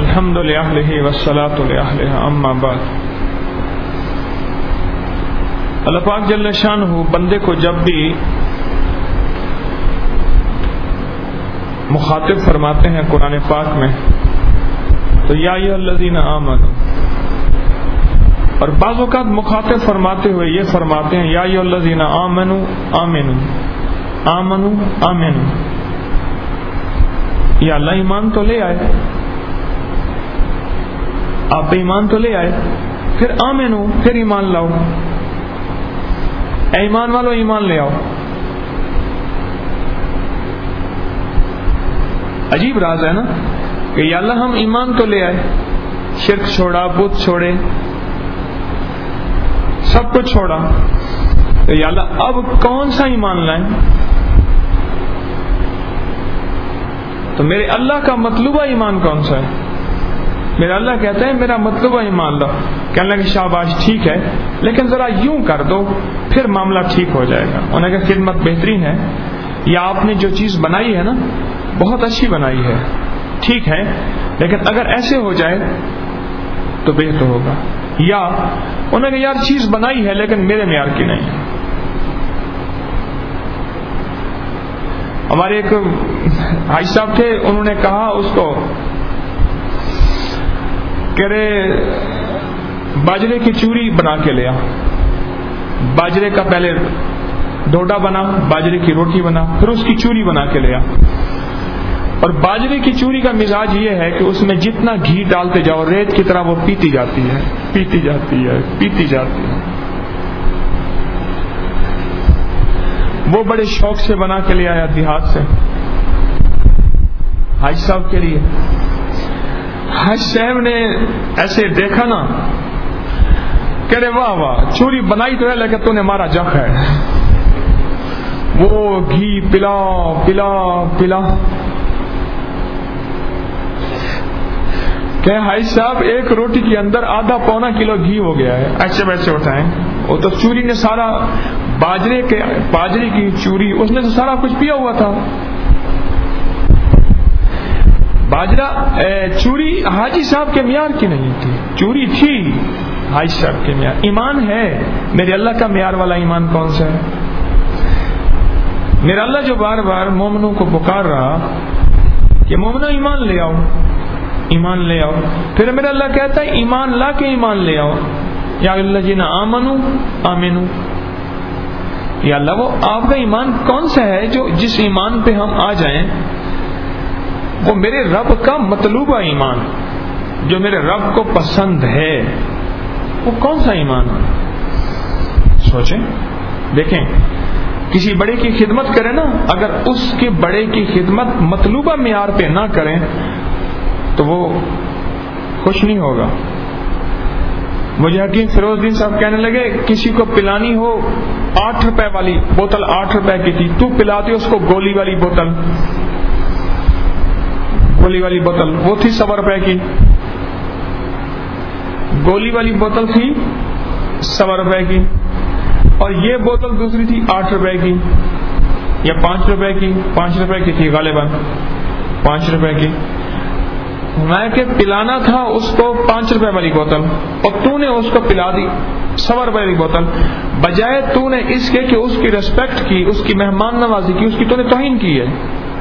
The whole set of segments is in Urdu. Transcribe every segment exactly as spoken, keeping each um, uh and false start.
الحمد للہ والصلاۃ للہ اما بعد. اللہ پاک جل شانہ بندے کو جب بھی مخاطب فرماتے ہیں قرآن پاک میں تو یا ایھا الذین آمنوا، اور بعض اوقات مخاطب فرماتے ہوئے یہ فرماتے ہیں یا ایھا الذین آمنوا آمنوا آمنوا آمنوا. یا اللہ ایمان تو لے آئے، آپ ایمان تو لے آئے، پھر آمنو، پھر ایمان لاؤ. اے ایمان والو ایمان لے آؤ. عجیب راز ہے نا کہ یا اللہ ہم ایمان تو لے آئے، شرک چھوڑا، بت چھوڑے، سب کچھ چھوڑا، تو یا اللہ اب کون سا ایمان لائیں؟ تو میرے اللہ کا مطلوبہ ایمان کون سا ہے؟ میرا اللہ کہتا ہے میرا مطلوبہ ایمان لو. کہنے لگے شاباش ٹھیک ہے، لیکن ذرا یوں کر دو پھر معاملہ ٹھیک ہو جائے گا. انہوں نے کہا خدمت بہترین ہے، یا آپ نے جو چیز بنائی ہے نا بہت اچھی بنائی ہے، ٹھیک ہے، لیکن اگر ایسے ہو جائے تو بہتر ہوگا. یا انہوں نے کہا یار چیز بنائی ہے لیکن میرے معیار کی نہیں ہے. ہمارے ایک حاج صاحب تھے، انہوں نے کہا اس کو کہ رے باجرے کی چوری بنا کے لیا. باجرے کا پہلے ڈوڈا بنا، باجرے کی روٹی بنا، پھر اس کی چوری بنا کے لیا. اور باجرے کی چوری کا مزاج یہ ہے کہ اس میں جتنا گھی ڈالتے جاؤ ریت کی طرح وہ پیتی جاتی ہے پیتی جاتی ہے پیتی جاتی ہے. وہ بڑے شوق سے بنا کے لے آیا دیہات سے حاج صاحب کے لیے. حاج صاحب نے ایسے دیکھا نا کہ رے واہ واہ چوری بنائی تو ہے لیکن تو نے مارا جخ ہے. وہ گھی پلا پلا پلا کہ حاج صاحب ایک روٹی کے اندر آدھا پونا کلو گھی ہو گیا ہے. ایسے ویسے اٹھائیں وہ تو چوری نے سارا باجرے کے باجرے کی چوری اس نے تو سارا کچھ پیا ہوا تھا. باجرہ چوری حاجی صاحب کے معیار کی نہیں تھی، چوری تھی حاجی صاحب کے معیار. ایمان ہے میرے اللہ کا معیار والا ایمان کون سا ہے؟ میرا اللہ جو بار بار مومنوں کو پکار رہا کہ مومنو ایمان لے آؤ، ایمان لے آؤ، پھر میرا اللہ کہتا ہے ایمان لا کے ایمان لے آؤ. یا الذین آمنوا آمنوا. یا اللہ وہ آپ کا ایمان کون سا ہے جو جس ایمان پہ ہم آ جائیں وہ میرے رب کا مطلوبہ ایمان، جو میرے رب کو پسند ہے، وہ کون سا ایمان ہے؟ سوچیں، دیکھیں، کسی بڑے کی خدمت کریں نا، اگر اس کے بڑے کی خدمت مطلوبہ معیار پہ نہ کریں تو وہ خوش نہیں ہوگا. مجھے حکیم فیروز الدین صاحب کہنے لگے کسی کو پلانی ہو آٹھ روپے والی بوتل، آٹھ روپے کی تھی، تو پلاتی اس کو گولی والی بوتل، گولی والی بوتل وہ تھی سوا روپے کی، گولی والی بوتل تھی سوا روپے کی، اور یہ بوتل دوسری تھی آٹھ روپے کی یا پانچ روپے کی، پانچ روپے کی تھی غالباً، پانچ روپے کی. میں کہ پلانا تھا اس کو پانچ روپے والی بوتل اور تو نے اس کو پلا دی سوا روپے والی بوتل، بجائے تو نے اس کے کہ اس کی ریسپیکٹ کی، اس کی مہمان نوازی کی، اس کی تو نے توہین کی ہے.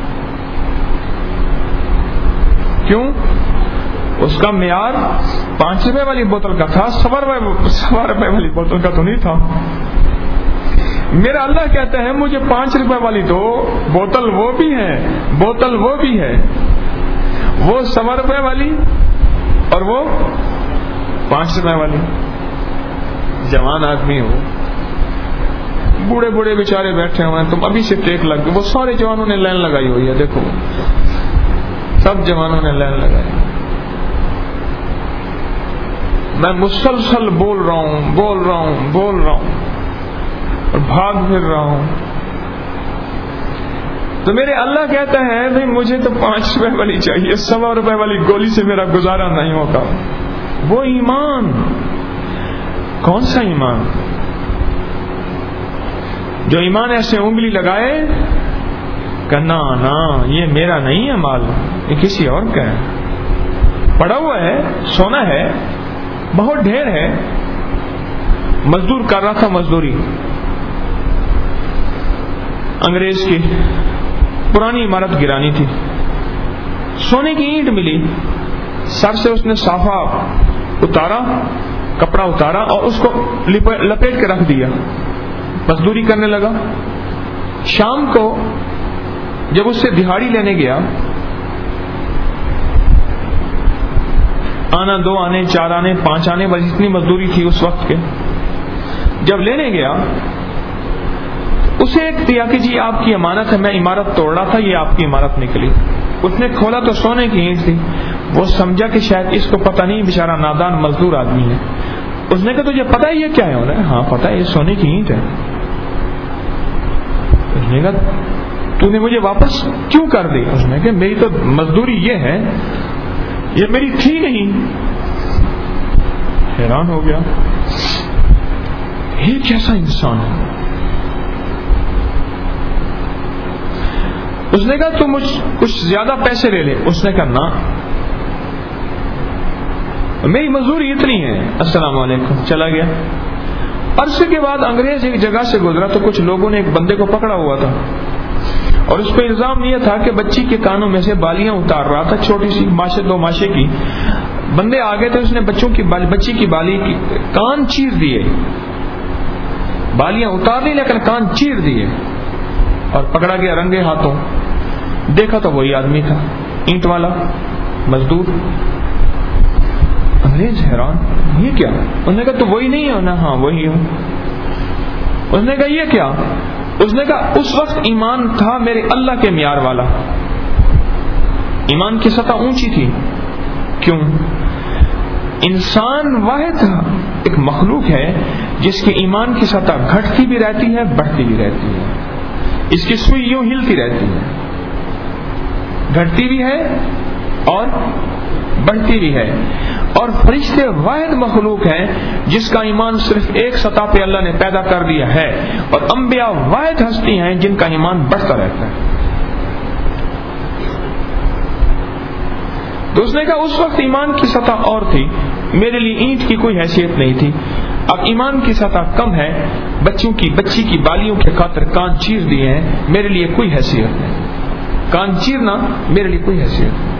کیوں؟ اس کا معیار پانچ روپے والی بوتل کا تھا، سوا روپے سوا روپے والی بوتل کا تو نہیں تھا. میرا اللہ کہتا ہے مجھے پانچ روپے والی دو، بوتل وہ بھی ہے، بوتل وہ بھی ہے، وہ سوا روپے والی اور وہ پانچ روپے والی. جوان آدمی ہو، بوڑھے بوڑھے بیچارے بیٹھے ہوئے ہیں، تم ابھی سے ٹیک لگ گئے. وہ سارے جوانوں نے لائن لگائی ہوئی ہے، دیکھو سب جوانوں نے لائن لگائی. میں مسلسل بول رہا ہوں بول رہا ہوں بول رہا ہوں اور بھاگ پھر رہا ہوں. تو میرے اللہ کہتا ہے بھائی مجھے تو پانچ روپے والی چاہیے، سوا روپے والی گولی سے میرا گزارا نہیں ہوتا. وہ ایمان کون سا ایمان؟ جو ایمان ایسے انگلی لگائے کہ نا نا یہ میرا نہیں ہے مال، یہ کسی اور کا ہے. پڑا ہوا ہے، سونا ہے، بہت ڈھیر ہے، مزدور کر رہا تھا مزدوری، انگریز کی پرانی عمارت گرانی تھی، سونے کی اینٹ ملی، سر سے اس نے صافہ اتارا، کپڑا اتارا اور اس کو لپیٹ کے رکھ دیا، مزدوری کرنے لگا۔ شام کو جب اس سے دہاڑی لینے گیا، آنا دو آنے، چار آنے، پانچ آنے، بس اتنی مزدوری تھی اس وقت کے، جب لینے گیا اسے ایک دیا کہ جی آپ کی امانت ہے، میں عمارت توڑ رہا تھا، یہ آپ کی عمارت نکلی۔ اس نے کھولا تو سونے کی اینٹ تھی، وہ سمجھا کہ شاید اس کو پتہ نہیں، بیچارہ نادان مزدور آدمی ہے۔ اس نے کہا تجھے پتہ ہے یہ کیا ہے؟ انہوں نے ہاں پتہ ہے، یہ سونے کی اینٹ ہے۔ اس نے کہا تو نے مجھے واپس کیوں کر دی؟ اس نے کہا میری تو مزدوری یہ ہے، یہ میری تھی نہیں۔ حیران ہو گیا، یہ کیسا انسان ہے؟ اس نے کہا تو مجھ کچھ زیادہ پیسے لے لے۔ اس نے کہا نہ، میری مزدوری اتنی ہے، السلام علیکم، چلا گیا۔ عرصے کے بعد انگریز ایک جگہ سے گزرا تو کچھ لوگوں نے ایک بندے کو پکڑا ہوا تھا اور اس پہ الزام یہ تھا کہ بچی کے کانوں میں سے بالیاں اتار رہا تھا، چھوٹی سی ماشے دو ماشے کی۔ بندے آگے تھے، اس نے بچوں کی بالی بچی کی بالی کی کان چیر دیے، بالیاں اتار دی لیکن کان چیر دیے، اور پکڑا گیا رنگے ہاتھوں۔ دیکھا تو وہی آدمی تھا، اینٹ والا مزدور۔ انگریز حیران، یہ کیا؟ اس نے کہا تو وہی نہیں ہو نا؟ ہاں وہی ہوں۔ اس نے کہا یہ کیا؟ اس نے کہا اس وقت ایمان تھا میرے اللہ کے معیار والا، ایمان کی سطح اونچی تھی۔ کیوں؟ انسان واحد ایک مخلوق ہے جس کے ایمان کی سطح گھٹتی بھی رہتی ہے، بڑھتی بھی رہتی ہے، اس کی سوئی یوں ہلتی رہتی ہے، گھٹتی بھی ہے اور بڑھتی بھی ہے۔ اور فرشتے واحد مخلوق ہیں جس کا ایمان صرف ایک سطح پہ اللہ نے پیدا کر دیا ہے، اور انبیاء واحد ہستی ہیں جن کا ایمان بڑھتا رہتا ہے۔ تو اس نے کہا اس وقت ایمان کی سطح اور تھی، میرے لیے اینٹ کی کوئی حیثیت نہیں تھی، اب ایمان کی سطح کم ہے، بچوں کی بچی کی بالیوں کے خاطر کان چیر دیے ہیں، میرے لیے کوئی حیثیت نہیں، کان چیرنا میرے لیے کوئی حیثیت نہیں۔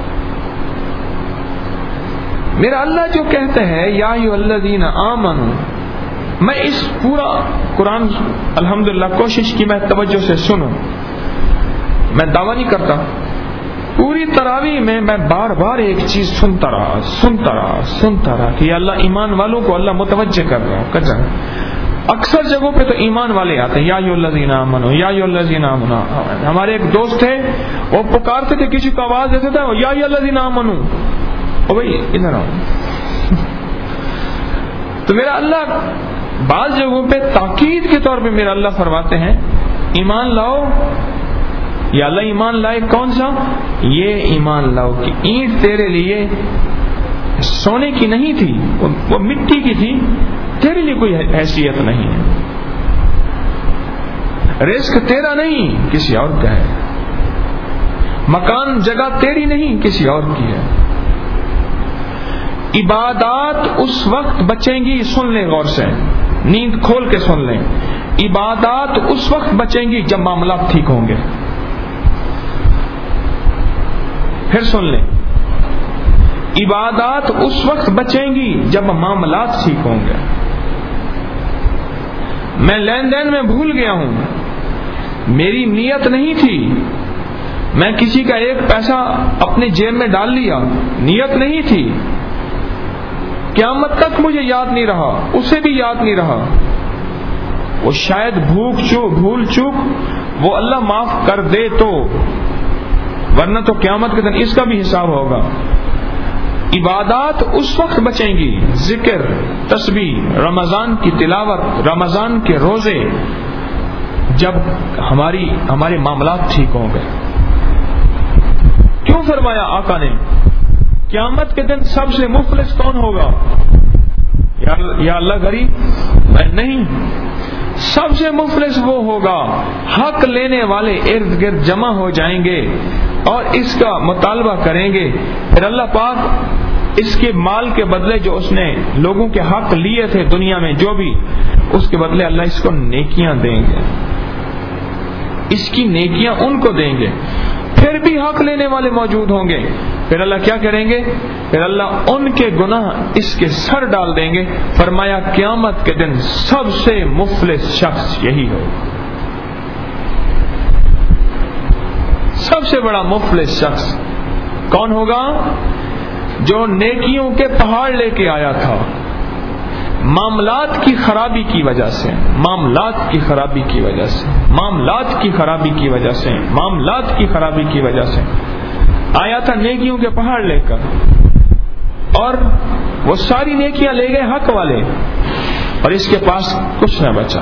میرا اللہ جو کہتے ہیں یا ایھا الذین آمنوا، میں اس پورا قرآن الحمدللہ کوشش کی میں توجہ سے سنوں، میں دعویٰ نہیں کرتا، پوری تراویح میں میں بار بار ایک چیز سنتا رہا سنتا رہا سنتا رہا کہ اللہ ایمان والوں کو اللہ متوجہ کر رہا کر رہا اکثر جگہوں پہ تو ایمان والے آتے ہیں، یا ایھا الذین آمنوا یا ایھا الذین آمنوا۔ ہمارے ایک دوست تھے، وہ پکارتے تھے، کسی کو آواز دیتے تھے یا ایھا الذین آمنوا، او بھائی ادھر آؤ۔ تو میرا اللہ بعض جگہوں پہ تاکید کے طور پہ میرا اللہ فرماتے ہیں ایمان لاؤ، یا اللہ ایمان لائے کون سا؟ یہ ایمان لاؤ کہ اینٹ تیرے لیے سونے کی نہیں تھی، وہ مٹی کی تھی، تیرے لیے کوئی حیثیت نہیں ہے، رزق تیرا نہیں کسی اور کا ہے، مکان جگہ تیری نہیں کسی اور کی ہے۔ عبادات اس وقت بچیں گی، سن لیں غور سے، نیند کھول کے سن لیں، عبادات اس وقت بچیں گی جب معاملات ٹھیک ہوں گے۔ پھر سن لیں، عبادات اس وقت بچیں گی جب معاملات ٹھیک ہوں گے۔ میں لین دین میں بھول گیا ہوں، میری نیت نہیں تھی، میں کسی کا ایک پیسہ اپنے جیب میں ڈال لیا، نیت نہیں تھی، قیامت تک مجھے یاد نہیں رہا، اسے بھی یاد نہیں رہا، وہ شاید بھوک چوک بھول چوک وہ اللہ معاف کر دے تو، ورنہ تو قیامت کے دن اس کا بھی حساب ہوگا۔ عبادات اس وقت بچیں گی، ذکر، تسبیح، رمضان کی تلاوت، رمضان کے روزے، جب ہماری ہمارے معاملات ٹھیک ہوں گے۔ کیوں فرمایا آقا نے قیامت کے دن سب سے مفلس کون ہوگا؟ یا اللہ غریب؟ میں نہیں، سب سے مفلس وہ ہوگا حق لینے والے ارد گرد جمع ہو جائیں گے اور اس کا مطالبہ کریں گے، پھر اللہ پاک اس کے مال کے بدلے جو اس نے لوگوں کے حق لیے تھے دنیا میں جو بھی، اس کے بدلے اللہ اس کو نیکیاں دیں گے، اس کی نیکیاں ان کو دیں گے۔ پھر بھی حق لینے والے موجود ہوں گے، پھر اللہ کیا کریں گے؟ پھر اللہ ان کے گناہ اس کے سر ڈال دیں گے۔ فرمایا قیامت کے دن سب سے مفلس شخص یہی ہو، سب سے بڑا مفلس شخص کون ہوگا؟ جو نیکیوں کے پہاڑ لے کے آیا تھا، معاملات کی خرابی کی وجہ سے معاملات کی خرابی کی وجہ سے معاملات کی خرابی کی وجہ سے معاملات کی خرابی کی وجہ سے آیا تھا نیکیوں کے پہاڑ لے کر، اور وہ ساری نیکیاں لے گئے حق والے، اور اس کے پاس کچھ نہ بچا۔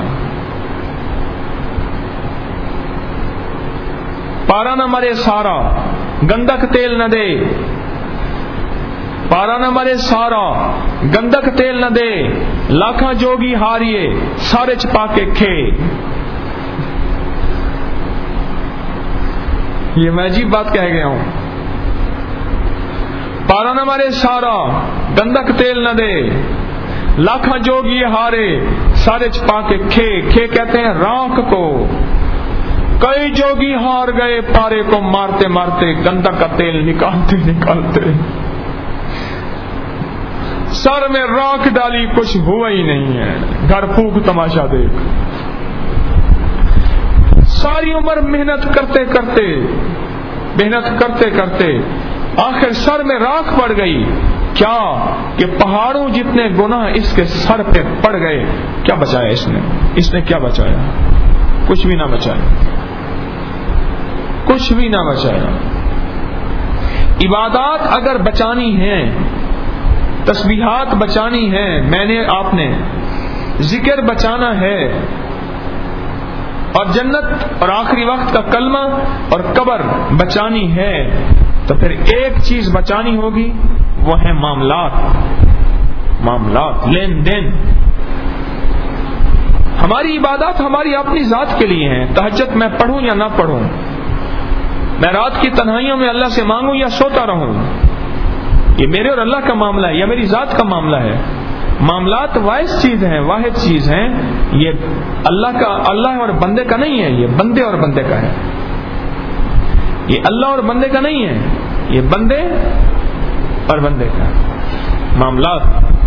پارا نہ مرے سارا گندک تیل نہ دے، پارا نہ مرے سارا گندک تیل نہ دے، لاکھاں جوگی ہاریے سارے چپا کے کھے۔ یہ میں عجیب بات کہہ گیا ہوں۔ پارا نہ مرے سارا گندک تیل نہ دے، لاکھاں جوگی ہارے سارے چپا کے کھے۔ کھے کہتے ہیں راکھ کو۔ کئی جوگی ہار گئے پارے کو مارتے مارتے، گندک کا تیل نکالتے نکالتے، سر میں راکھ ڈالی کچھ ہوا ہی نہیں ہے، گھر پھونک تماشا دیکھ۔ ساری عمر محنت کرتے کرتے محنت کرتے کرتے آخر سر میں راکھ پڑ گئی، کیا کہ پہاڑوں جتنے گناہ اس کے سر پہ پڑ گئے۔ کیا بچایا اس نے؟ اس نے کیا بچایا؟ کچھ بھی نہ بچایا، کچھ بھی نہ بچایا۔ عبادات اگر بچانی ہیں، تسبیحات بچانی ہے، میں نے آپ نے ذکر بچانا ہے، اور جنت اور آخری وقت کا کلمہ اور قبر بچانی ہے، تو پھر ایک چیز بچانی ہوگی، وہ ہے معاملات معاملات لین دین۔ ہماری عبادات ہماری اپنی ذات کے لیے ہیں، تہجد میں پڑھوں یا نہ پڑھوں، میں رات کی تنہائیوں میں اللہ سے مانگوں یا سوتا رہوں، یہ میرے اور اللہ کا معاملہ ہے یا میری ذات کا معاملہ ہے۔ معاملات واحد چیز ہیں، واحد چیز ہیں، یہ اللہ کا اللہ اور بندے کا نہیں ہے، یہ بندے اور بندے کا ہے۔ یہ اللہ اور بندے کا نہیں ہے، یہ بندے اور بندے کا ہے۔ معاملات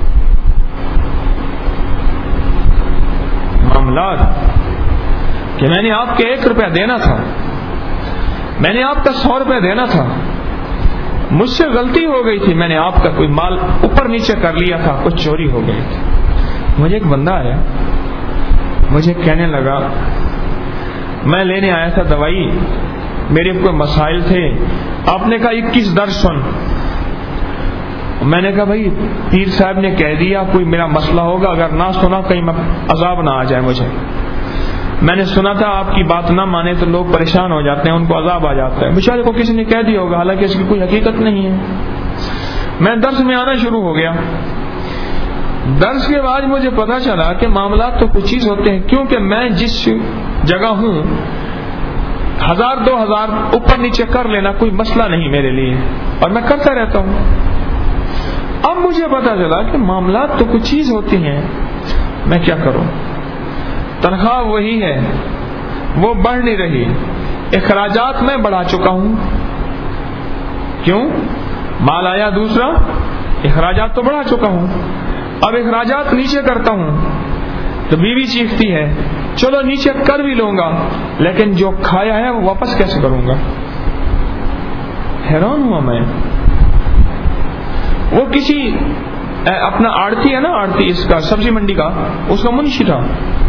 معاملات کہ میں نے آپ کے ایک روپیہ دینا تھا، میں نے آپ کا سو روپیہ دینا تھا، مجھ سے غلطی ہو گئی تھی، میں نے آپ کا کوئی مال اوپر نیچے کر لیا تھا، کچھ چوری ہو گئی تھی۔ مجھے ایک بندہ آیا، مجھے کہنے لگا میں لینے آیا تھا دوائی، میرے کوئی مسائل تھے، آپ نے کہا اکیس درس سن۔ میں نے کہا بھائی پیر صاحب نے کہہ دیا کوئی میرا مسئلہ ہوگا، اگر نہ سنا کہیں عذاب نہ آ جائے مجھے۔ میں نے سنا تھا آپ کی بات نہ مانے تو لوگ پریشان ہو جاتے ہیں، ان کو عذاب آ جاتا ہے، بیچارے کو کسی نے کہہ دیا ہوگا، حالانکہ اس کی کوئی حقیقت نہیں ہے۔ میں درس میں آنا شروع ہو گیا، درس کے بعد مجھے پتا چلا کہ معاملات تو کچھ چیز ہوتے ہیں، کیونکہ میں جس جگہ ہوں ہزار دو ہزار اوپر نیچے کر لینا کوئی مسئلہ نہیں میرے لیے، اور میں کرتا رہتا ہوں۔ اب مجھے پتا چلا کہ معاملات تو کچھ چیز ہوتی ہیں، میں کیا کروں؟ تنخواہ وہی ہے، وہ بڑھ نہیں رہی، اخراجات میں بڑھا چکا ہوں، کیوں؟ مال آیا دوسرا، اخراجات تو بڑھا چکا ہوں، اب اخراجات نیچے کرتا ہوں تو بیوی چیختی ہے چلو نیچے کر بھی لوں گا، لیکن جو کھایا ہے وہ واپس کیسے کروں گا؟ حیران ہوا میں۔ وہ کسی اپنا آڑتی ہے نا، آڑتی اس کا سبزی منڈی کا، اس کا منشی تھا،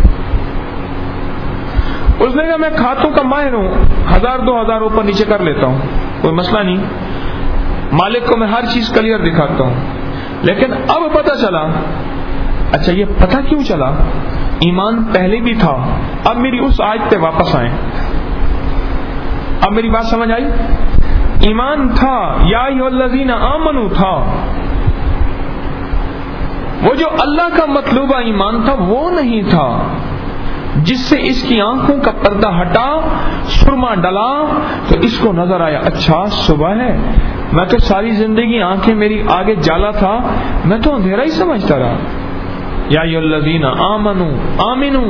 اس نے کہا میں کھاتوں کا ماہر ہوں، ہزار دو ہزار اوپر نیچے کر لیتا ہوں، کوئی مسئلہ نہیں، مالک کو میں ہر چیز کلیئر دکھاتا ہوں۔ لیکن اب پتہ چلا، اچھا یہ پتہ کیوں چلا؟ ایمان پہلے بھی تھا، اب میری اس آیت پہ واپس آئیں، اب میری بات سمجھ آئی؟ ایمان تھا، یا ایھا الذین آمنوا تھا، وہ جو اللہ کا مطلوبہ ایمان تھا وہ نہیں تھا، جس سے اس کی آنکھوں کا پردہ ہٹا، سرما ڈلا تو اس کو نظر آیا اچھا صبح ہے، میں تو ساری زندگی آنکھیں میری آگے جالا تھا، میں تو اندھیرا ہی سمجھتا رہا۔ یا ایھا الذین آمنو آمنو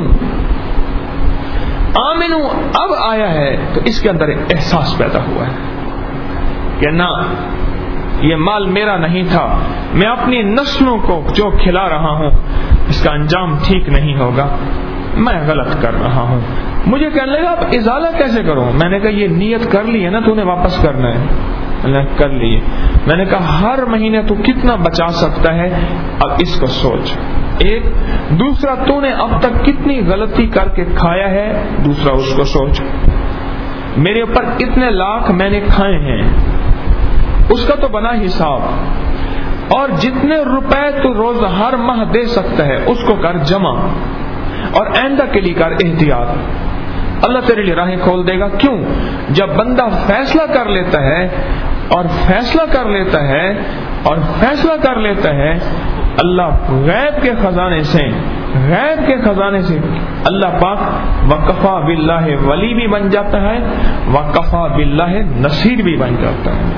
آمنو اب آیا ہے تو اس کے اندر احساس پیدا ہوا ہے کہ نہ، یہ مال میرا نہیں تھا، میں اپنی نسلوں کو جو کھلا رہا ہوں اس کا انجام ٹھیک نہیں ہوگا، میں غلط کر رہا ہوں۔ مجھے کہنے لگا اب ازالہ کیسے کروں؟ میں نے کہا یہ نیت کر لی ہے نا تو نے واپس کرنا ہے۔ میں نے کر لی ہے۔ میں نے کہا ہر مہینے تو کتنا بچا سکتا ہے، اب اس کو سوچ۔ ایک دوسرا، تو نے اب تک کتنی غلطی کر کے کھایا ہے، دوسرا اس کو سوچ۔ میرے اوپر اتنے لاکھ میں نے کھائے ہیں، اس کا تو بنا حساب، اور جتنے روپے تو روز ہر ماہ دے سکتا ہے اس کو کر جمع، اور آئندہ کے لیے کر احتیاط، اللہ تیرے لیے راہیں کھول دے گا۔ کیوں؟ جب بندہ فیصلہ کر لیتا ہے اور فیصلہ کر لیتا ہے اور فیصلہ کر لیتا ہے، اللہ غیب کے خزانے سے غیب کے خزانے سے اللہ پاک وکفا باللہ ولی بھی بن جاتا ہے، وکفا باللہ نصیر بھی بن جاتا ہے۔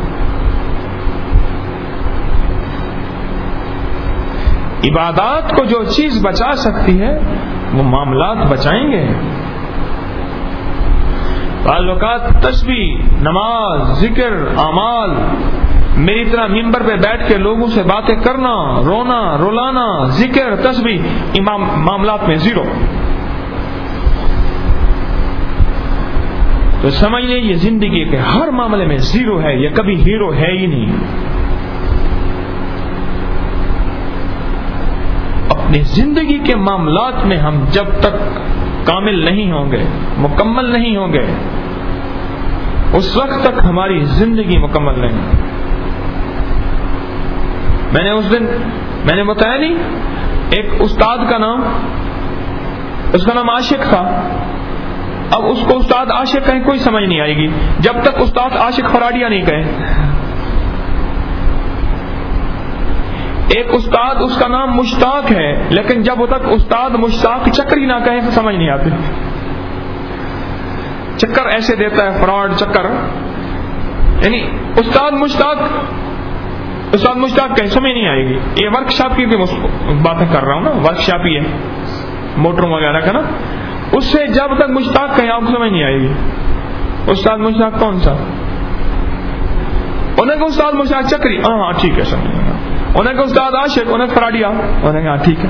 عبادات کو جو چیز بچا سکتی ہے وہ معاملات بچائیں گے۔ بعض اوقات تسبیح، نماز، ذکر، اعمال، میری طرح ممبر پہ بیٹھ کے لوگوں سے باتیں کرنا، رونا رولانا، ذکر، تسبیح، امام معاملات میں زیرو۔ تو سمجھ لیں یہ زندگی کے ہر معاملے میں زیرو ہے، یہ کبھی ہیرو ہے ہی نہیں۔ اپنی زندگی کے معاملات میں ہم جب تک کامل نہیں ہوں گے، مکمل نہیں ہوں گے، اس وقت تک ہماری زندگی مکمل نہیں۔ میں نے اس دن میں نے بتایا نہیں، ایک استاد کا نام اس کا نام عاشق تھا۔ اب اس کو استاد عاشق کہیں کوئی سمجھ نہیں آئے گی جب تک استاد عاشق فراڈیا نہیں کہے۔ ایک استاد اس کا نام مشتاق ہے، لیکن جب تک استاد مشتاق چکری نہ کہے تو سمجھ نہیں آتی۔ چکر ایسے دیتا ہے، فراڈ چکر، یعنی استاد مشتاق استاد مشتاق کہیں سمجھ نہیں آئے گی۔ یہ ورک شاپ کی باتیں کر رہا ہوں نا، ورک شاپ ہی ہے موٹروں وغیرہ کا نا، اس سے جب تک مشتاق کہیں آپ کو سمجھ نہیں آئے گی۔ استاد مشتاق کون سا؟ انہیں کہ استاد مشتاق چکری، ہاں ہاں ٹھیک ہے سمجھ گا۔ انہیں کہ استاد عاشق، انہیں فراڈیا، انہیں کہا ٹھیک ہے۔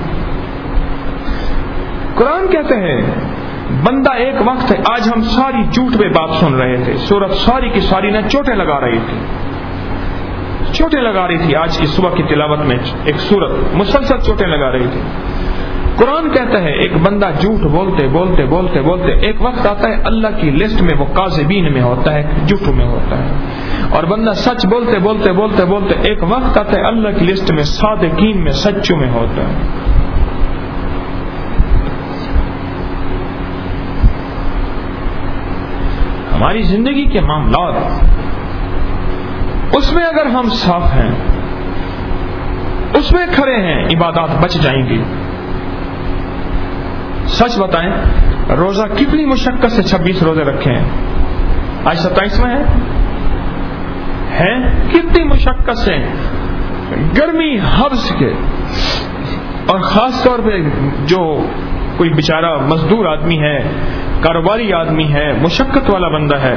قرآن کہتے ہیں بندہ ایک وقت ہے، آج ہم ساری جھوٹ پہ بات سن رہے تھے، سورت ساری کی ساری نہ چوٹیں لگا رہی تھی چوٹیں لگا رہی تھی آج کی صبح کی تلاوت میں ایک سورت مسلسل چوٹیں لگا رہی تھی۔ قرآن کہتا ہے ایک بندہ جھوٹ بولتے بولتے بولتے بولتے ایک وقت آتا ہے اللہ کی لسٹ میں وہ کاذبین میں ہوتا ہے، جھوٹوں میں ہوتا ہے، اور بندہ سچ بولتے بولتے بولتے بولتے ایک وقت آتا ہے اللہ کی لسٹ میں صادقین میں، سچوں میں ہوتا ہے۔ ہماری زندگی کے معاملات اس میں اگر ہم صاف ہیں، اس میں کھڑے ہیں، عبادات بچ جائیں گی۔ سچ بتائیں روزہ کتنی مشقت سے چھبیس روزے رکھے ہیں، آج ستائیسواں ہے ہے کتنی مشقت سے، گرمی حبس کے، اور خاص طور پہ جو کوئی بیچارہ مزدور آدمی ہے، کاروباری آدمی ہے، مشقت والا بندہ ہے،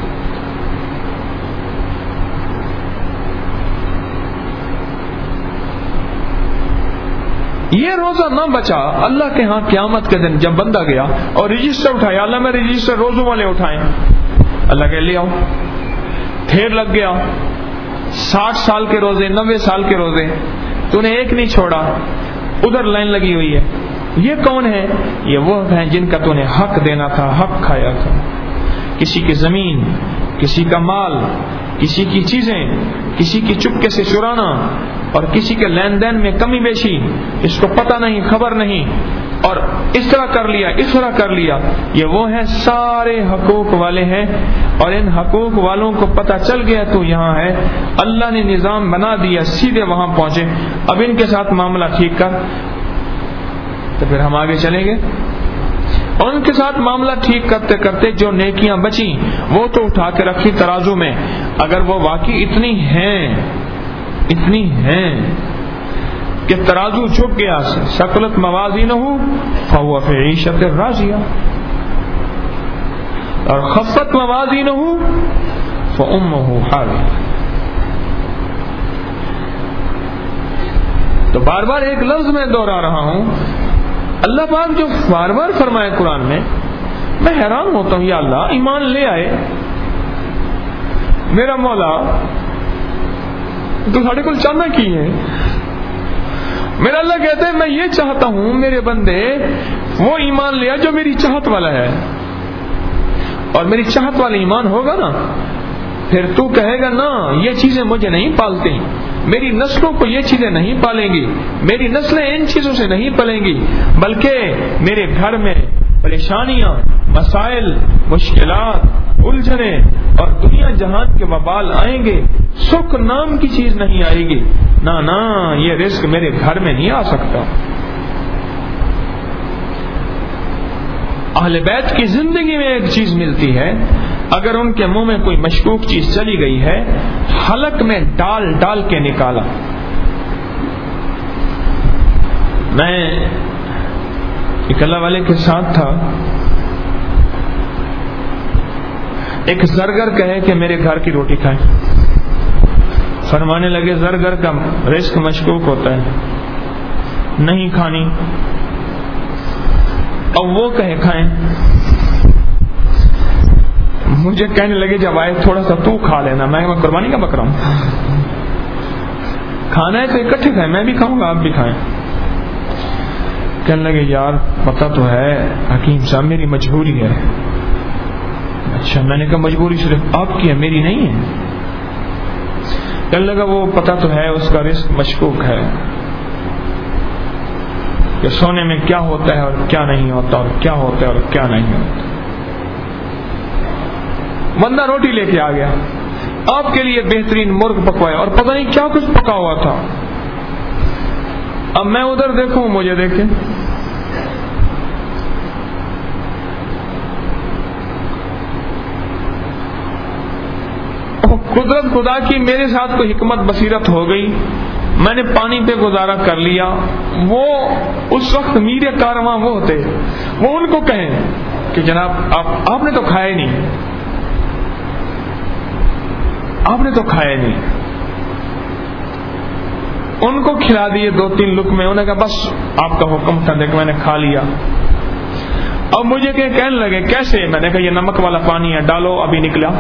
یہ روزہ نہ بچا، اللہ کے ہاں قیامت کے دن جب بندہ گیا اور رجسٹر اٹھایا، اللہ میں رجسٹر روزوں والے اٹھائیں، اللہ کہ لے آؤ، ڈھیر لگ گیا، ساٹھ سال کے روزے، نوے سال کے روزے، تو نے ایک نہیں چھوڑا، ادھر لائن لگی ہوئی ہے۔ یہ کون ہے؟ یہ وہ ہیں جن کا تو نے حق دینا تھا، حق کھایا تھا، کسی کی زمین، کسی کا مال، کسی کی چیزیں، کسی کی چپکے سے چرانا، اور کسی کے لین دین میں کمی بیشی، اس کو پتہ نہیں، خبر نہیں، اور اس طرح کر لیا، اس طرح کر لیا۔ یہ وہ ہیں سارے حقوق والے ہیں، اور ان حقوق والوں کو پتہ چل گیا تو یہاں ہے، اللہ نے نظام بنا دیا، سیدھے وہاں پہنچے، اب ان کے ساتھ معاملہ ٹھیک کر، تو پھر ہم آگے چلیں گے۔ اور ان کے ساتھ معاملہ ٹھیک کرتے کرتے جو نیکیاں بچی وہ تو اٹھا کے رکھی ترازو میں. اگر وہ واقعی اتنی ہیں اتنی ہیں کہ ترازو جھک گیا ثقلت موازینہ فهو فی عیشۃ راضیہ اور خفت موازینہ فامہ حاویہ. تو بار بار ایک لفظ میں دوہرا رہا ہوں, اللہ پاک جو بار بار فرمائے قرآن میں, میں حیران ہوتا ہوں. یا اللہ, ایمان لے آئے میرا مولا, تو ساڑھے کو چاہنا کی ہے. میرا اللہ کہتا ہے میں یہ چاہتا ہوں میرے بندے وہ ایمان لیا جو میری چاہت والا ہے, اور میری چاہت والا ایمان ہوگا نا, پھر تو کہے گا نا یہ چیزیں مجھے نہیں پالتی, میری نسلوں کو یہ چیزیں نہیں پالیں گی, میری نسلیں ان چیزوں سے نہیں پلیں گی, بلکہ میرے گھر میں پریشانیاں, مسائل, مشکلات, الجھنیں اور دنیا جہان کے وبال آئیں گے, سکھ نام کی چیز نہیں آئے گی. نہ نہ یہ رزق میرے گھر میں نہیں آ سکتا. اہل بیت کی زندگی میں ایک چیز ملتی ہے, اگر ان کے منہ میں کوئی مشکوک چیز چلی گئی ہے حلق میں ڈال ڈال کے نکالا. میں ایک اللہ والے کے ساتھ تھا, ایک زرگر کہے کہ میرے گھر کی روٹی کھائیں. فرمانے لگے زرگر کا رزق مشکوک ہوتا ہے, نہیں کھانی. اب وہ کہے کھائیں. مجھے کہنے لگے جب آئے تھوڑا سا تو کھا لینا. میں قربانی کا بکرا ہوں, کھانا ہے تو اکٹھے کھائیں, میں بھی کھاؤں گا آپ بھی کھائیں. کہنے لگے یار پتہ تو ہے حکیم صاحب میری مجبوری ہے. اچھا, میں نے کہا مجبوری صرف آپ کی ہے میری نہیں ہے. کہنے لگا وہ پتہ تو ہے اس کا رزق مشکوک ہے کہ سونے میں کیا ہوتا ہے اور کیا نہیں ہوتا, اور کیا ہوتا ہے اور کیا نہیں ہوتا. بندہ روٹی لے کے آ گیا, آپ کے لیے بہترین مرغ پکوایا اور پتہ نہیں کیا کچھ پکا ہوا تھا. اب میں ادھر دیکھوں مجھے دیکھیں, قدرت خدا کی میرے ساتھ کوئی حکمت بصیرت ہو گئی, میں نے پانی پہ گزارا کر لیا. وہ اس وقت میرے کارواں وہ ہوتے, وہ ان کو کہیں کہ جناب آپ آپ نے تو کھایا نہیں, آپ نے تو کھایا نہیں. ان کو کھلا دیے دو تین لقمے, انہوں نے کہا بس آپ کا حکم تھا, دیکھ میں نے کھا لیا. اب مجھے کہ کہنے لگے کیسے؟ میں نے کہا یہ نمک والا پانی ہے, ڈالو ابھی نکلا.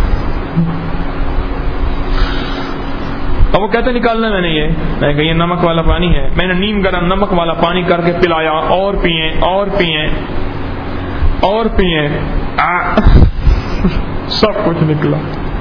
اب وہ کہتے نکالنا میں نے یہ, میں نے کہا یہ نمک والا پانی ہے. میں نے نیم گرم نمک والا پانی کر کے پلایا, اور پئیں اور پئیں اور پئیں, سب کچھ نکلا.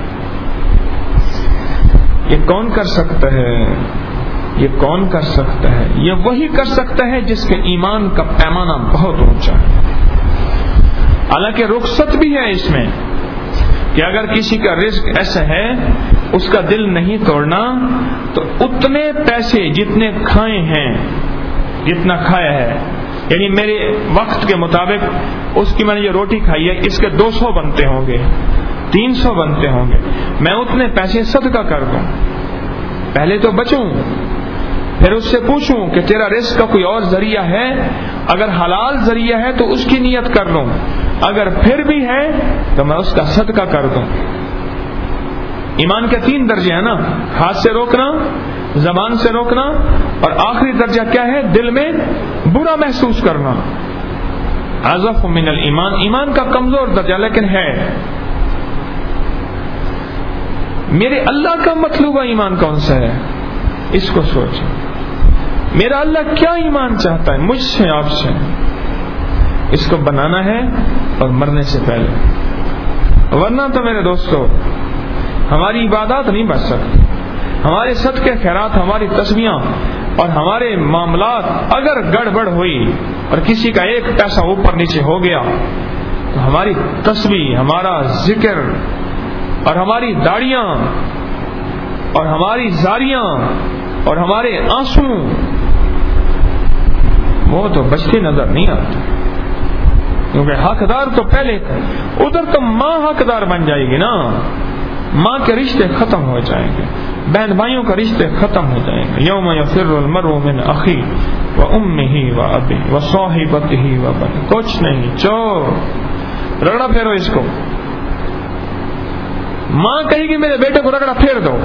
یہ کون کر سکتا ہے؟ یہ کون کر سکتا ہے؟ یہ وہی کر سکتا ہے جس کے ایمان کا پیمانہ بہت اونچا ہے. حالانکہ رخصت بھی ہے اس میں کہ اگر کسی کا رزق ایسا ہے اس کا دل نہیں توڑنا, تو اتنے پیسے جتنے کھائے ہیں, جتنا کھایا ہے, یعنی میرے وقت کے مطابق اس کی میں نے یہ روٹی کھائی ہے, اس کے دو سو بنتے ہوں گے, تین سو بنتے ہوں گے, میں اتنے پیسے صدقہ کر دوں. پہلے تو بچوں, پھر اس سے پوچھوں کہ تیرا رزق کا کوئی اور ذریعہ ہے, اگر حلال ذریعہ ہے تو اس کی نیت کر لوں, اگر پھر بھی ہے تو میں اس کا صدقہ کر دوں. ایمان کے تین درجے ہیں نا, ہاتھ سے روکنا, زبان سے روکنا, اور آخری درجہ کیا ہے؟ دل میں برا محسوس کرنا. اضعف من الایمان, ایمان کا کمزور درجہ لیکن ہے. میرے اللہ کا مطلوبہ ایمان کون سا ہے, اس کو سوچیں. میرا اللہ کیا ایمان چاہتا ہے مجھ سے, آپ سے؟ اس کو بنانا ہے اور مرنے سے پہلے, ورنہ تو میرے دوستو ہماری عبادات نہیں بچ سکتی. ہمارے صدقے خیرات, ہماری تسبیحاں اور ہمارے معاملات اگر گڑبڑ ہوئی اور کسی کا ایک پیسہ اوپر نیچے ہو گیا تو ہماری تسبیح, ہمارا ذکر اور ہماری داڑیاں اور ہماری زاریاں اور ہمارے آنسو وہ تو بچتے نظر نہیں آتے. کیونکہ حقدار تو پہلے تھے. ادھر تو ماں حقدار بن جائے گی نا, ماں کے رشتے ختم ہو جائیں گے, بہن بھائیوں کا رشتے ختم ہو جائیں گے. یوم یفر المرء من اخی و امہ و ابی و صاحبتہ و بنی, کچھ نہیں, چور رگڑا پھیرو اس کو. ماں کہے گی میرے بیٹے کو رگڑا پھیر دو.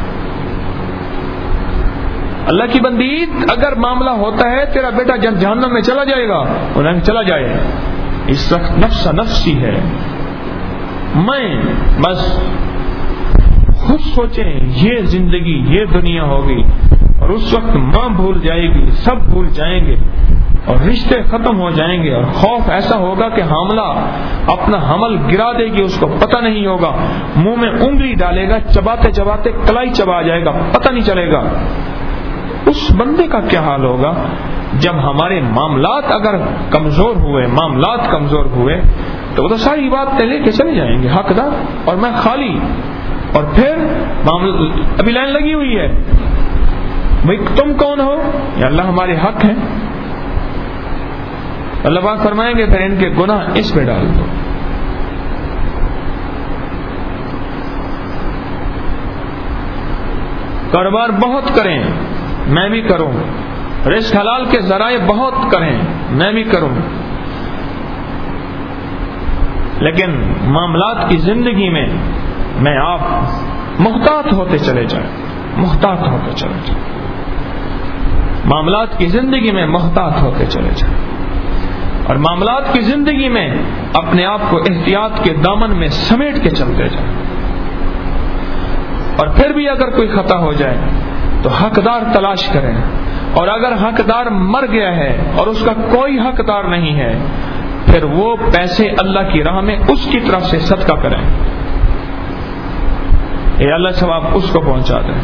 اللہ کی بندی, اگر معاملہ ہوتا ہے تیرا بیٹا جہنم میں چلا جائے گا, انہیں چلا جائے, اس وقت نفس نفسی ہے. میں بس خود سوچیں یہ زندگی یہ دنیا ہوگی, اور اس وقت ماں بھول جائے گی, سب بھول جائیں گے, اور رشتے ختم ہو جائیں گے, اور خوف ایسا ہوگا کہ حاملہ اپنا حمل گرا دے گی, اس کو پتہ نہیں ہوگا, منہ میں انگلی ڈالے گا, چباتے چباتے کلائی چبا جائے گا, پتہ نہیں چلے گا. اس بندے کا کیا حال ہوگا جب ہمارے معاملات اگر کمزور ہوئے, معاملات کمزور ہوئے, تو وہ تو ساری بات لے کے چلے جائیں گے حقدار, اور میں خالی. اور پھر ابھی لائن لگی ہوئی ہے, بھائی تم کون ہو؟ یا اللہ ہمارے حق ہیں. اللہ پاک فرمائیں گے پھر ان کے گناہ اس پہ ڈال دو. کاروبار بہت کریں, میں بھی کروں, رزق حلال کے ذرائع بہت کریں, میں بھی کروں, لیکن معاملات کی زندگی میں میں آپ محتاط ہوتے چلے جائیں, محتاط ہوتے چلے جائیں, معاملات کی زندگی میں محتاط ہوتے چلے جائیں, اور معاملات کی زندگی میں اپنے آپ کو احتیاط کے دامن میں سمیٹ کے چلتے جائیں. اور پھر بھی اگر کوئی خطا ہو جائے تو حقدار تلاش کریں, اور اگر حقدار مر گیا ہے اور اس کا کوئی حقدار نہیں ہے, پھر وہ پیسے اللہ کی راہ میں اس کی طرف سے صدقہ کریں, اے اللہ ثواب اس کو پہنچا دیں.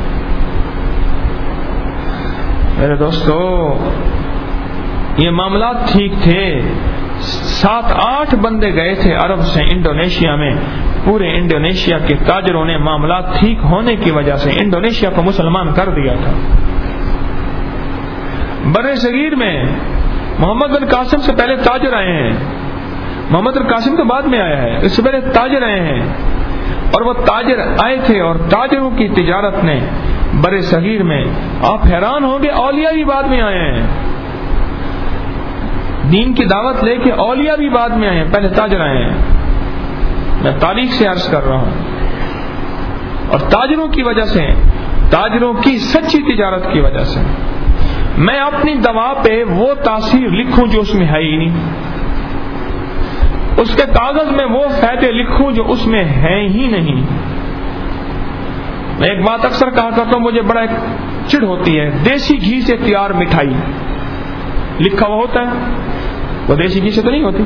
میرے دوستو, یہ معاملات ٹھیک تھے. سات آٹھ بندے گئے تھے عرب سے انڈونیشیا میں, پورے انڈونیشیا کے تاجروں نے معاملات ٹھیک ہونے کی وجہ سے انڈونیشیا کو مسلمان کر دیا تھا. بر صغیر میں محمد بن قاسم سے پہلے تاجر آئے ہیں, محمد بن قاسم تو بعد میں آیا ہے, اس سے پہلے تاجر آئے ہیں, اور وہ تاجر آئے تھے, اور تاجروں کی تجارت نے بر صغیر میں, آپ حیران ہوں گے, اولیاء بھی بعد میں آئے ہیں, دین کی دعوت لے کے اولیاء بھی بعد میں آئے ہیں, پہلے تاجر آئے ہیں. میں تاریخ سے عرض کر رہا ہوں, اور تاجروں کی وجہ سے, تاجروں کی سچی تجارت کی وجہ سے میں اپنی دوا پہ وہ تاثیر لکھوں جو اس میں ہے ہی نہیں, اس کے کاغذ میں وہ فائدے لکھوں جو اس میں ہے ہی نہیں. میں ایک بات اکثر کہا کرتا ہوں, مجھے بڑا ایک چڑ ہوتی ہے, دیسی گھی سے تیار مٹھائی لکھا ہوا ہوتا ہے, وہ دیسی گھی سے تو نہیں ہوتی.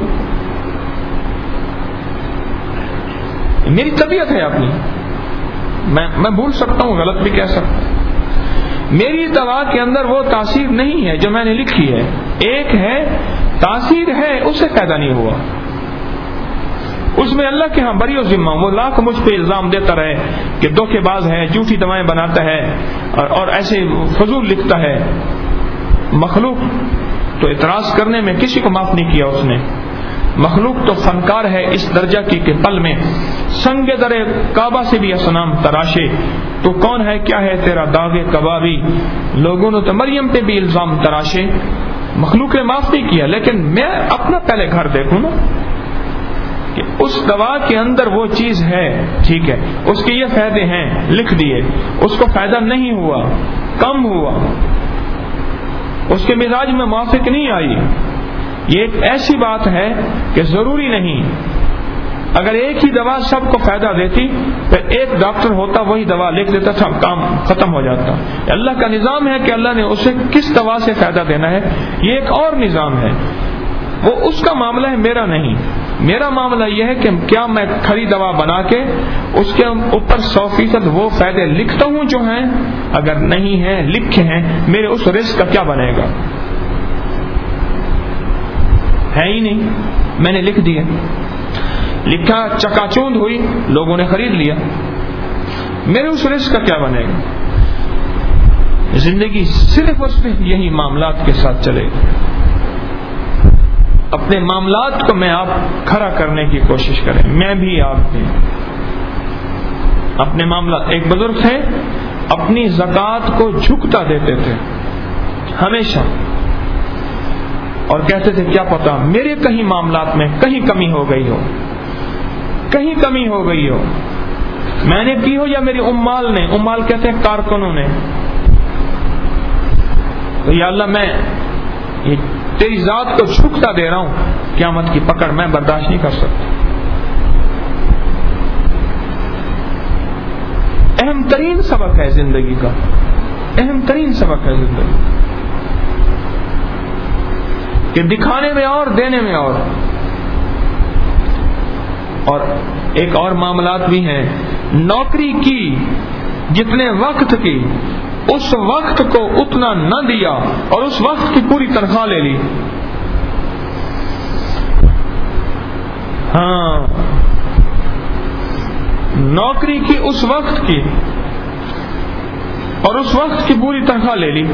میری طبیعت ہے اپنی, میں میں بھول سکتا ہوں, غلط بھی کہہ سکتا ہوں. میری دوا کے اندر وہ تاثیر نہیں ہے جو میں نے لکھی ہے. ایک ہے تاثیر ہے, اس سے فائدہ نہیں ہوا, اس میں اللہ کے ہاں بری و ذمہ. وہ لاکھ مجھ پہ الزام دیتا رہے کہ دھوکے باز ہے, جھوٹی دوائیں بناتا ہے, اور, اور ایسے فضول لکھتا ہے. مخلوق تو اعتراض کرنے میں کسی کو معاف نہیں کیا اس نے. مخلوق تو فنکار ہے اس درجہ کی کہ پل میں سنگ در کعبہ سے بھی اصنام تراشے. تو کون ہے کیا ہے تیرا داغ کبابی, لوگوں نے تو مریم پہ بھی الزام تراشے. مخلوق نے معاف نہیں کیا, لیکن میں اپنا پہلے گھر دیکھوں نا, کہ اس دوا کے اندر وہ چیز ہے, ٹھیک ہے, اس کے یہ فائدے ہیں, لکھ دیے, اس کو فائدہ نہیں ہوا, کم ہوا, اس کے مزاج میں موافق نہیں آئی. یہ ایک ایسی بات ہے کہ ضروری نہیں, اگر ایک ہی دوا سب کو فائدہ دیتی, پھر ایک ڈاکٹر ہوتا وہی دوا لکھ دیتا تھا, کام ختم ہو جاتا. اللہ کا نظام ہے کہ اللہ نے اسے کس دوا سے فائدہ دینا ہے, یہ ایک اور نظام ہے. وہ اس کا معاملہ ہے, میرا نہیں. میرا معاملہ یہ ہے کہ کیا میں کھڑی دوا بنا کے اس کے اوپر سو فیصد وہ فائدے لکھتا ہوں جو ہیں, اگر نہیں ہیں, لکھے ہیں, میرے اس رزق کا کیا بنے گا؟ ہے ہی نہیں, میں نے لکھ دیا, لکھا, چکا چوند ہوئی, لوگوں نے خرید لیا, میرے اس رزق کا کیا بنے گا؟ زندگی صرف اور صرف یہی معاملات کے ساتھ چلے گی. اپنے معاملات کو میں آپ کھڑا کرنے کی کوشش کریں، میں بھی آپ بھی اپنے معاملات. ایک بزرگ تھے اپنی زکوٰۃ کو جھکتا دیتے تھے ہمیشہ، اور کہتے تھے کیا پتا میرے کہیں معاملات میں کہیں کمی ہو گئی ہو، کہیں کمی ہو گئی ہو، میں نے کی ہو یا میری امال نے، امال کہتے ہیں کارکنوں نے. تو یا اللہ میں یہ تیری ذات کو جھکتا دے رہا ہوں، قیامت کی پکڑ میں برداشت نہیں کر سکتا. اہم ترین سبق ہے زندگی کا، اہم ترین سبق ہے زندگی کہ دکھانے میں اور دینے میں اور. اور ایک اور معاملات بھی ہیں، نوکری کی جتنے وقت کی اس وقت کو اتنا نہ دیا اور اس وقت کی پوری تنخواہ لے لی. ہاں، نوکری کی اس وقت کی اور اس وقت کی پوری تنخواہ لے لی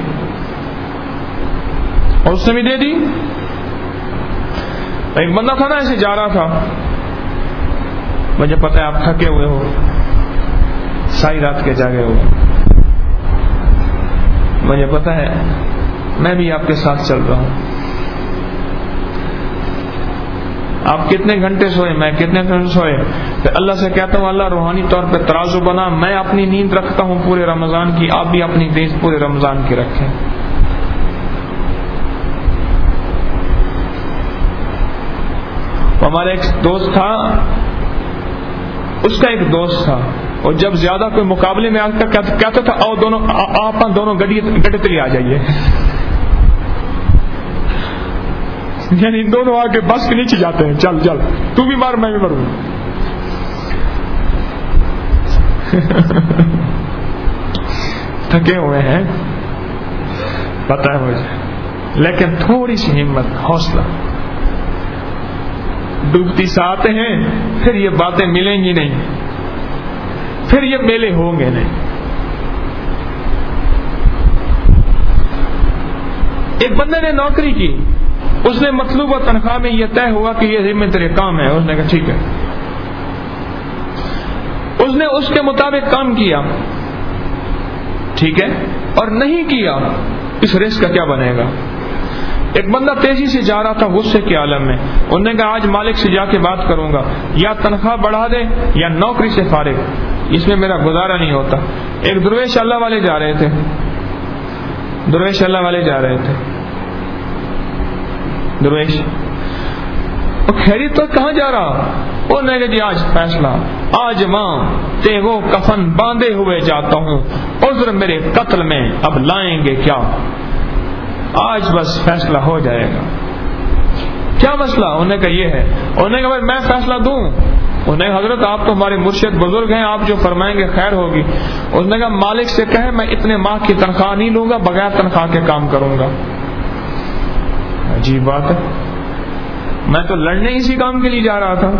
اور اس نے بھی دے دی. ایک بندہ تھا نا ایسے جا رہا تھا، مجھے پتا ہے آپ تھکے ہوئے ہو، ساری رات کے جاگے ہو، مجھے پتا ہے میں بھی آپ کے ساتھ چل رہا ہوں. آپ کتنے گھنٹے سوئے، میں کتنے گھنٹے سوئے، پھر اللہ سے کہتا ہوں اللہ روحانی طور پہ ترازو بنا، میں اپنی نیند رکھتا ہوں پورے رمضان کی، آپ بھی اپنی نیند پورے رمضان کی رکھیں. ہمارا ایک دوست تھا، اس کا ایک دوست تھا، اور جب زیادہ کوئی مقابلے میں آتا کہتا تھا آؤ دونوں آپ دونوں گڈی گڈے تلی آ جائیے، یعنی دونوں آگے بس کے نیچے جاتے ہیں، چل چل تو بھی مار میں بھی مروں. تھکے ہوئے ہیں پتہ ہے مجھے، لیکن تھوڑی سی ہمت، حوصلہ. ڈوبتی سے آتے ہیں پھر یہ باتیں ملیں گی نہیں، پھر یہ میلے ہوں گے نہیں. ایک بندے نے نوکری کی، اس نے مطلوبہ تنخواہ میں یہ طے ہوا کہ یہ ذمہ تیرے کام ہے، اس نے کہا ٹھیک ہے. اس نے اس کے مطابق کام کیا، ٹھیک ہے، اور نہیں کیا اس رزق کا کیا بنے گا. ایک بندہ تیزی سے جا رہا تھا غصے کے عالم میں، انہوں نے کہا آج مالک سے جا کے بات کروں گا، یا تنخواہ بڑھا دے یا نوکری سے فارغ، اس میں میرا گزارا نہیں ہوتا. ایک درویش اللہ والے جا رہے تھے، درویش اللہ والے جا رہے تھے درویش وہ خیریت تو کہاں جا رہا، وہ نے کہا جی آج فیصلہ، آج ماں تیغو کفن باندھے ہوئے جاتا ہوں، عذر میرے قتل میں اب لائیں گے کیا، آج بس فیصلہ ہو جائے گا. کیا مسئلہ، انہوں نے کہا یہ ہے. انہوں نے کہا بھائی میں فیصلہ دوں، انہوں نے کہا حضرت آپ تو ہمارے مرشد بزرگ ہیں، آپ جو فرمائیں گے خیر ہوگی. انہوں نے کہا مالک سے کہے میں اتنے ماہ کی تنخواہ نہیں لوں گا، بغیر تنخواہ کے کام کروں گا. عجیب بات ہے، میں تو لڑنے اسی کام کے لیے جا رہا تھا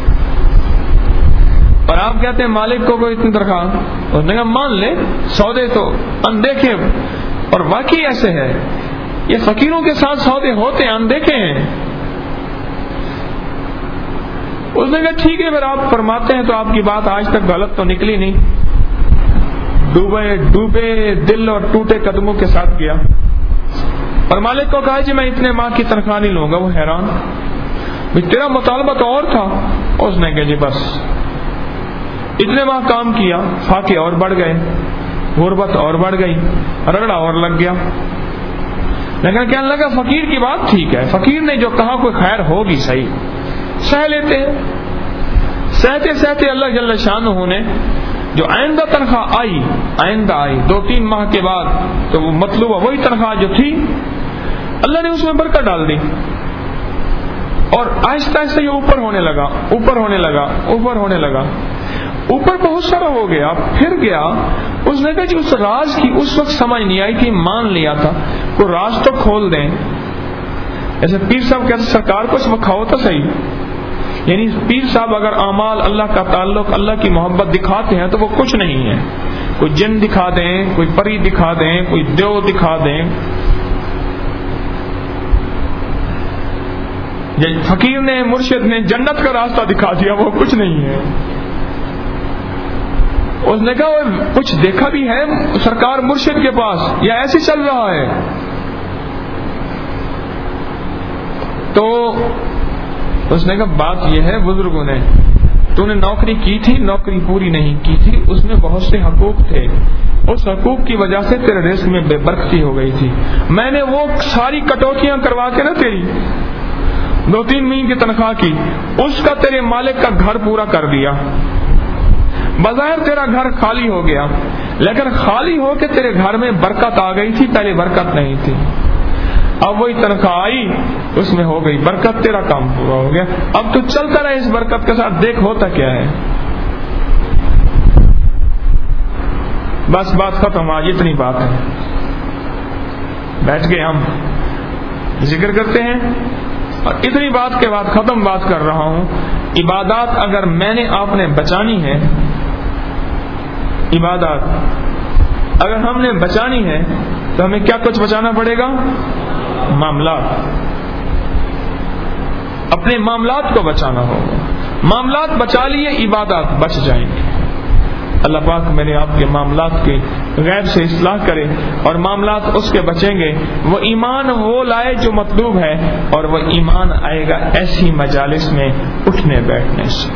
اور آپ کہتے ہیں مالک کو کوئی اتنی تنخواہ. انہوں نے کہا مان لے، سودے تو اندیکھے، اور واقعی ایسے ہے، یہ فقیروں کے ساتھ سودے ہوتے ہیں، اندیکھے ہیں. اس نے کہا ٹھیک ہے اگر آپ فرماتے ہیں تو آپ کی بات آج تک غلط تو نکلی نہیں. ڈوبے ڈوبے دل اور ٹوٹے قدموں کے ساتھ کیا اور مالک کو کہا جی میں اتنے ماہ کی تنخواہ نہیں لوں گا. وہ حیران، تیرا مطالبہ تو اور تھا. اس نے کہا جی بس اتنے ماہ کام کیا، فاقے اور بڑھ گئے، غربت اور بڑھ گئی، رگڑا اور لگ گیا. لیکن کہنے لگا فقیر کی بات ٹھیک ہے، فقیر نے جو کہا کوئی خیر ہوگی صحیح، سہ لیتے ہیں. سہتے سہتے اللہ جل شانہ نے جو آئندہ تنخواہ آئی، آئندہ آئی دو تین ماہ کے بعد، تو وہ مطلوبہ وہی تنخواہ جو تھی اللہ نے اس میں برکت ڈال دی، اور آہستہ آہستہ یہ اوپر ہونے لگا، اوپر ہونے لگا، اوپر ہونے لگا، اوپر بہت سارا ہو گیا. پھر گیا، اس نے کہا جی اس راز کی اس وقت سمجھ نہیں آئی تھی، مان لیا تھا کوئی راز تو کھول دیں. ایسے پیر صاحب کہتے سرکار کو سکھاؤ تو صحیح، یعنی پیر صاحب اگر اعمال اللہ کا تعلق اللہ کی محبت دکھاتے ہیں تو وہ کچھ نہیں ہے. کوئی جن دکھا دیں، کوئی پری دکھا دیں، کوئی دیو دکھا دیں. فقیر نے مرشد نے جنت کا راستہ دکھا دیا، وہ کچھ نہیں ہے۔ اس نے کہا کچھ دیکھا بھی ہے سرکار مرشد کے پاس یا ایسے چل رہا ہے؟ تو اس نے کہا بات یہ ہے بزرگوں نے، تو نے نوکری کی تھی، نوکری پوری نہیں کی تھی، اس میں بہت سے حقوق تھے، اس حقوق کی وجہ سے تیرے رزق میں بے برکتی ہو گئی تھی، میں نے وہ ساری کٹوتیاں کروا کے نا تیری دو تین مہینے کی تنخواہ کی، اس کا تیرے مالک کا گھر پورا کر دیا، بظاہر تیرا گھر خالی ہو گیا، لیکن خالی ہو کے تیرے گھر میں برکت آ گئی تھی، پہلے برکت نہیں تھی، اب وہی تنخواہ آئی اس میں ہو گئی برکت، تیرا کام پورا ہو گیا، اب تو چلتا رہے اس برکت کے ساتھ، دیکھ ہوتا کیا ہے۔ بس بات ختم، آج اتنی بات ہے، بیٹھ گئے ہم ذکر کرتے ہیں، اور اتنی بات کے بعد ختم بات کر رہا ہوں۔ عبادات اگر میں نے آپ نے بچانی ہے، عبادات اگر ہم نے بچانی ہے تو ہمیں کیا کچھ بچانا پڑے گا؟ معاملات، اپنے معاملات کو بچانا ہوگا، معاملات بچا لیے عبادات بچ جائیں گے۔ اللہ پاک میرے آپ کے معاملات کے غیب سے اصلاح کرے، اور معاملات اس کے بچیں گے وہ ایمان وہ لائے جو مطلوب ہے، اور وہ ایمان آئے گا ایسی مجالس میں اٹھنے بیٹھنے سے۔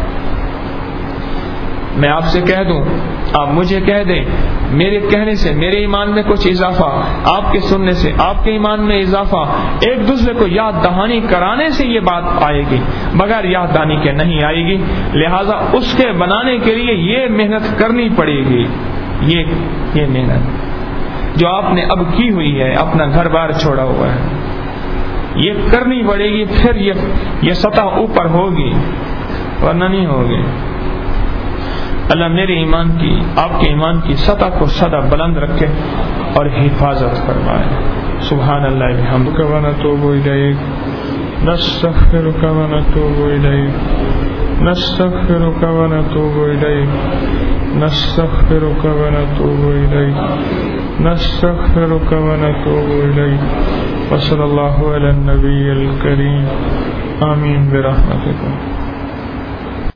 میں آپ سے کہہ دوں، آپ مجھے کہہ دیں، میرے کہنے سے میرے ایمان میں کچھ اضافہ، آپ کے سننے سے آپ کے ایمان میں اضافہ، ایک دوسرے کو یاد دہانی کرانے سے یہ بات آئے گی، بغیر یاد دہانی کے نہیں آئے گی، لہذا اس کے بنانے کے لیے یہ محنت کرنی پڑے گی، یہ یہ محنت جو آپ نے اب کی ہوئی ہے، اپنا گھر بار چھوڑا ہوا ہے، یہ کرنی پڑے گی، پھر یہ یہ سطح اوپر ہوگی، ورنہ نہیں ہوگی۔ اللہ میرے ایمان کی آپ کے ایمان کی سطح کو سدا بلند رکھے اور حفاظت فرمائے۔ سبحان اللہ بحمدہ و نتوب الیک، نستغفرک و نتوب الیک، نستغفرک و نتوب الیک، نستغفرک و نتوب الیک، نستغفرک و نتوب الیک، وصلی اللہ علی النبی الکریم، آمین برحمتک۔